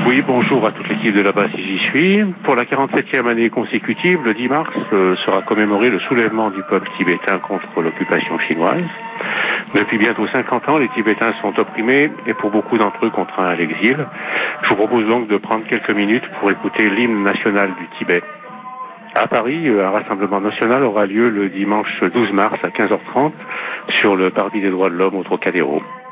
Oui, bonjour à toute l'équipe de là-bas si j'y suis. Pour la 47e année consécutive, le 10 mars sera commémoré le soulèvement du peuple tibétain contre l'occupation chinoise. Depuis bientôt 50 ans, les Tibétains sont opprimés et pour beaucoup d'entre eux contraints à l'exil. Je vous propose donc de prendre quelques minutes pour écouter l'hymne national du Tibet. À Paris, un rassemblement national aura lieu le dimanche 12 mars à 15h30 sur le parvis des droits de l'homme au Trocadéro.